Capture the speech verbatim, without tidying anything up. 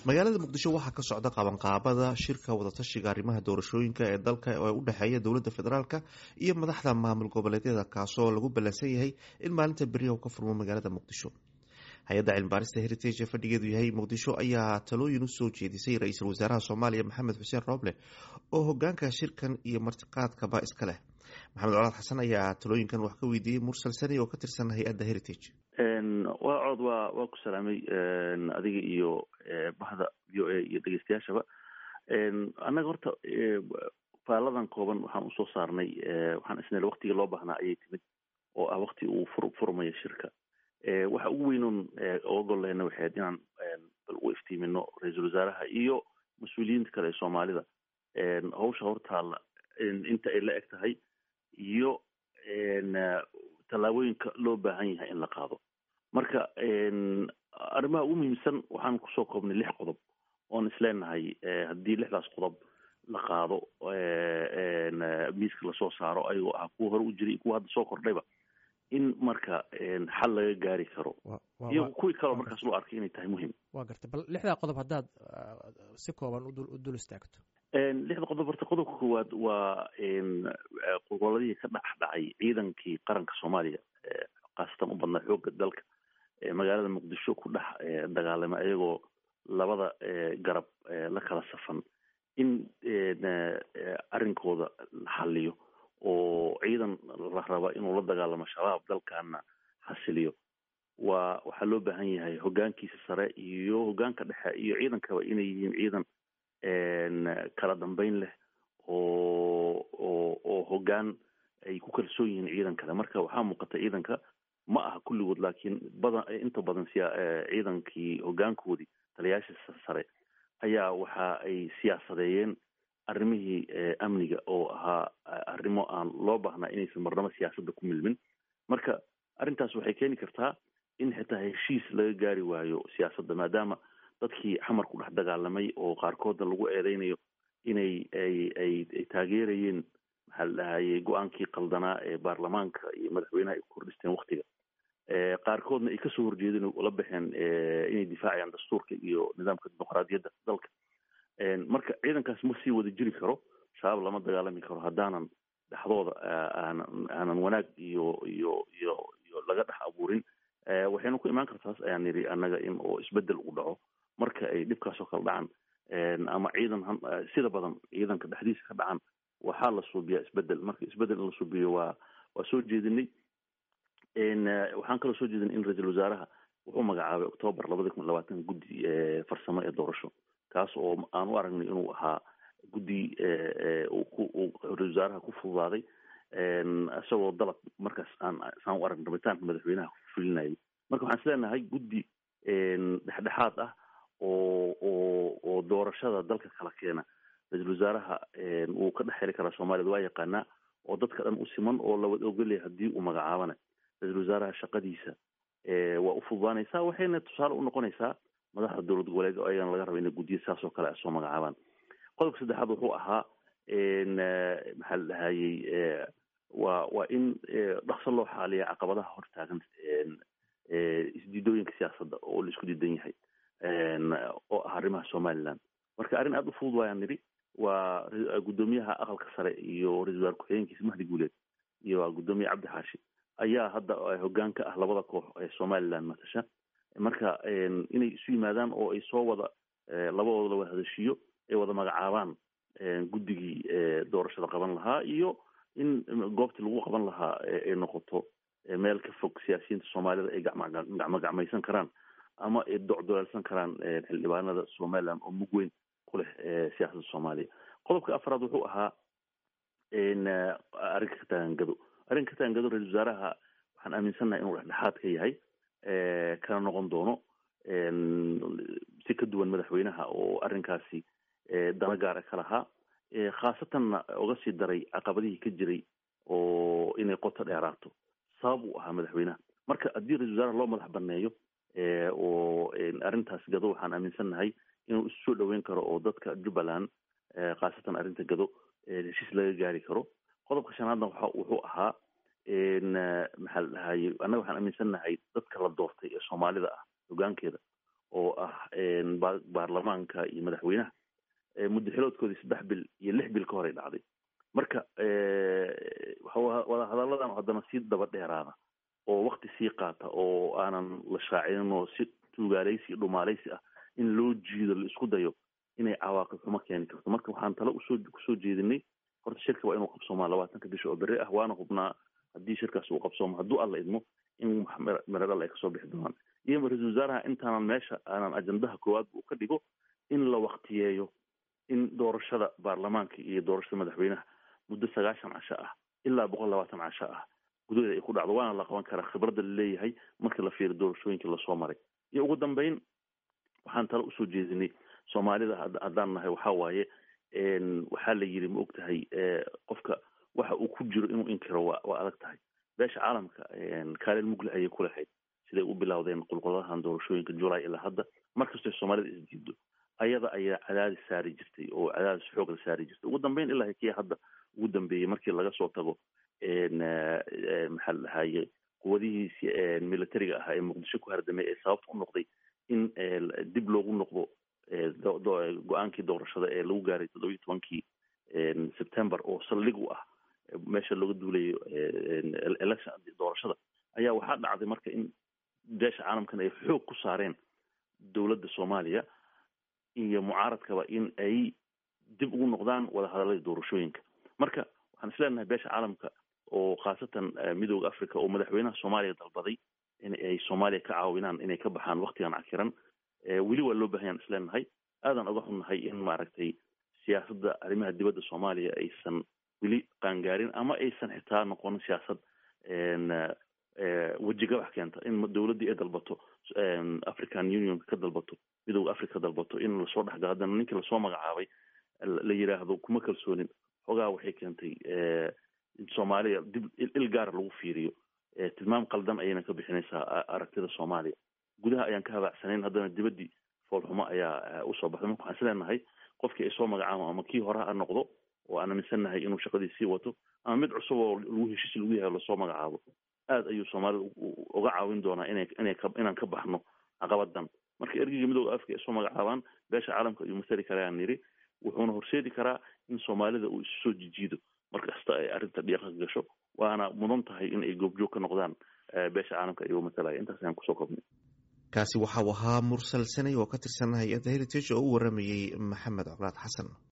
magaalada muqdisho waxaa ka socda qabanqaabada shirka wadatashiga arrimaha doorashooyinka ee dalka ee u dhexeeya dowladda federaalka iyo madaxda maamul goboleedyada kaasoo lagu ballansan yahay in maalinta beriya uu ka furmo magaalada muqdisho. hay-adda cilmibaarista heritage ee fadhigeedu yahay muqdisho ayaa talooyin u soo jeedisay ra-iisul wasaaraha soomaaliya maxamed xuseen rooble oo hogaanka shirkan iyo martiqaadkaba iska leh. maxamed colaad xasan ayaa talooyinkan wax ka weydiiyey mursal sani oo ka tirsan hay-adda heritage. waa cod waa waa ku salaamay adiga iyo bahda v o a iyo dhegeystayaashaba. annaga horta faaladan kooban waxaan usoo saarnay waxaan isneel waktiga loo baahnaa ayay timid oo ah wakti uu fur furmayo shirka. waxa ugu weynoon ogol lehna waxay ahayd inaan bal u iftiimino ra-iisul wasaaraha iyo mas-uuliyiinta kale ee soomaalida hawsha hortaalla inta ay la eg tahay iyo tallaabooyinka loo baahan yahay in la qaado. marka arrimaha ugu muhiimsan waxaan kusoo koobnay lix qodob oon isleenahay haddii lixdaas qodob la qaado miiska lasoo saaro ayagoo ah kuwa hore u jiray kuwa hadda soo kordhayba in marka xal laga gaari karo iyo kuwii kaloo markaas loo arkay inay tahay muhiim. waa gartay bal lixdaa qodob haddaad si kooban u dul istaagto. lixda qodob horta qodobka koowaad waa goboladihii ka dhex dhacay ciidankii qaranka soomaaliya khaasatan u badnaa xoogga dalka magaalada muqdisho ku dhex dagaalama iyagoo labada garab la kala safan in arrinkooda la xaliyo oo ciidan la raba inuu la dagaalamo shabaab dalkaana xasiliyo. waa waxaa loo baahan yahay hogaankiisa sare iyo hogaanka dhexe iyo ciidankaba inay yihiin ciidan kala dambeyn leh oo oo oo hogaan ay ku kalsoon yihiin ciidankale. marka waxaa muuqata ciidanka ma aha kulligood laakiin badan inta badan siya ciidankii hogaankoodii taliyaasha sare ayaa waxa ay siyaasadeeyeen arrimihii amniga oo ahaa arrimo aan loo baahnaa inaysan marnamo siyaasadda ku milmin. marka arrintaas waxay keeni kartaa in xitaa heshiis laga gaari waayo siyaasadda maadaama dadkii xamar ku dhex dagaalamay oo qaarkoodna lagu eedeynayo inay ay ay ay taageerayeen maxaa la dhahayay go-aankii qaldanaa ee baarlamaanka iyo madaxweynaha ay ku kordhisteen waktiga qaarkoodna ay kasoo horjeedeen la baxeen inay difaacayaan dastuurka iyo nidaamka dimuqraadiyadda dalka. marka ciidankaas ma sii wada jiri karo, shabaab lama dagaalami karo haddaanan dhexdooda aanan aanan wanaag iyo iyo iyo iyo laga dhex abuurin. waxayna ku imaan kartaas ayaan niri annaga in oo isbedel u dhaco marka ay dhibkaasoo kala dhacan ama ciidan sida badan ciidanka dhexdiisa ka dhacan waxaa la suubiyaa isbedel. marka isbedel in la suubiyo waa waa soo jeedinay. waxaan kaloo soo jeedinay in ra-iisul wasaaraha wuxuu magacaabay octoobar labada kun labaatan guddi farsamo ee doorasho kaas oo aan u aragnay inuu ahaa guddi ra-isul wasaaraha ku fududaaday isagoo dalab markaas aan saan u aragn rabitaanka madaxweynaha ku fulinayay. marka waxaan isleenahay guddi dhexdhexaad ah oo oo oo doorashada dalka kala keena. ra-iisul wasaaraha wuu ka dhex heli karaa soomaaliyad waa yaqaanaa oo dadka dhan u siman oo lawada ogolyahay haddii uu magacaabana ra-iisul wasaaraha shaqadiisa waa u fududaanaysaa waxayna tusaale u noqonaysaa madaxda dowlad goboleed oo ayagana laga raba inay guddiya saas oo kale soo magacaabaan. qodobka saddexaad wuxuu ahaa maxaa la dhahayay waa waa in dhaqso loo xaaliya caqabadaha hortaagan isdiidooyinka siyaasadda oo la isku diidan yahay oo ah arrimaha somaliland. marka arrin aada u fudud waayaan nidhi waa guddoomiyaha aqalka sare iyo ra-isul wasaar ku-xigeenkiisa mahdi guuleed iyo guddoomiye cabdi xaashi ayaa hadda hogaan ka ah labada koox ee somaliland matasha. marka inay isu yimaadaan oo ay soo wada labadooda la wada hadashiyo ay wada magacaabaan guddigii doorashada qaban lahaa iyo in goobtii lagu qaban lahaa ay noqoto meel ka fog siyaasiyiinta soomaalida ay gacmo gacmaysan karaan ama ay docdoleelsan karaan xildhibaanada somaliland oo mug weyn ku leh siyaasadda soomaaliya. qodobka afraad wuxuu ahaa arrinka ka taagangado. arrinka ka taagangado ra-isul wasaaraha waxaan aaminsannahay inuu dhexdhexaad ka yahay kana noqon doono si ka duwan madaxweynaha oo arrinkaasi dana gaara ka lahaa khaasatanna uga sii daray caqabadihii ka jiray oo inay qoto dheeraato sabab uu ahaa madaxweynaha. marka haddii ra-isul wasaaraha loo madax baneeyo oo arrintaas gado waxaan aaminsannahay inuu isu soo dhaweyn karo oo dadka jubbaland khaasatan arrinta gado heshiis laga gaari karo. qodobka shanaadna waxa wuxuu ahaa maxaa la dhahayay annaga waxaan aaminsannahay dadka la doortay ee soomaalida ah hogaankeeda oo ah baarlamaanka iyo madaxweynaha muddo xiloodkoodii saddex bil iyo lix bil ka hor ay dhacday marka wada hadalladan haddana sii daba dheeraada oo wakti sii qaata oo aanan la shaacinin oo si tuugaalaysi iyo dhumaalaysi ah in loo jiido la isku dayo inay cawaaqib xumo keeni karto marka waxaan talo usoo kusoo jeedinay horta shirka waa inuu qabsoomaa labaatanka bisha oo berri ah waana hubnaa haddii shirkaas uu qabsoomo hadduu alla idmo in meradhal ay kasoo bixi doonaan iyo ra-iisul wasaaraha intaanan meesha aanan ajandaha koowaad uu ka dhigo in la waktiyeeyo in doorashada baarlamaanka iyo doorashada madaxweynaha muddo sagaashan casho ah ilaa boqol labaatan casho ah gudaheeda ay ku dhacdo waana la qaban karaa khibradda laleeyahay marka la fiiro doorashooyinkii lasoo maray iyo ugu dambeyn waxaan talo usoo jeedinay soomaalida haddaan nahay waxaa waaye waxaa la yidhi ma og tahay qofka waxa uu ku jiro inuu inkiro waa waa adag tahay beesha caalamka kaalin mugle ayay ku lahayd siday u bilowdeen qulquladahan doorashooyinka julay ilaa hadda markastoo soomaalida isdiido ayada ayaa cadaadis saari jirtay oo cadaadis xoog la saari jirtay ugu dambeyn ilaa kii hadda ugu dambeeyey markii laga soo tago maxaa la dhahaye quwadihiisi militariga ahaa ee muqdisho ku hardamay ee sababta u noqday in dib loogu noqdo go-aankii doorashada ee lagu gaaray toddobiyi tobankii september oo saldhig u ah meesha looga duulayo election doorashada ayaa waxaa dhacday marka in beesha caalamkan ay xoog ku saareen dowladda soomaaliya iyo mucaaradkaba in ay dib ugu noqdaan wada hadallada doorashooyinka marka waxaan isleenahay beesha caalamka oo khaasatan midooda africa oo madaxweynaha soomaaliya dalbaday in ay soomaaliya ka caawinaan inay ka baxaan waktigan cakiran weli waa loo baahanyaan isleenahay aadan oga xunnahay in maaragtay siyaasadda arrimaha dibadda soomaaliya aysan weli qaangaarin ama aysan xitaa noqonin siyaasad wejigabax keenta in dowladdii ay dalbato african union ka dalbato midooda africa ka dalbato in lasoo dhexgalo haddana ninkii lasoo magacaabay la yidhaahdo kuma kalsoonin xogaa waxay keentay soomaaliya dib il gaara lagu fiiriyo tilmaam qaldan ayayna ka bixinaysaa aragtida soomaaliya gudaha ayaan ka habaacsanayn haddana dibaddii foolxumo ayaa usoo baxday marka waxaan isleenahay qofkii ay soo magacaabo ama kii hore ha noqdo oo aan aaminsannahay inuu shaqadii sii wato ama mid cusub oo lagu heshiis lagu yahay lasoo magacaabo aad ayuu soomaalida uga caawin doonaa inay inay inaan ka baxno caqabadan marka ergeyga midooda africa ay soo magacaabaan beesha caalamka ayuu masali karayaan niri wuxuuna horseedi karaa in soomaalida uu isu soo jijiido markasta ay arrinta dhiiqa ka gasho waana mudan tahay in ay goobjoog ka noqdaan beesha caalamka ayuu masalaya intaas ayaan kusoo kobnay kaasi waxa uu ahaa mursal sanay oo ka tirsan hay-adda heritage oo u waramayey maxamed colaad xasan.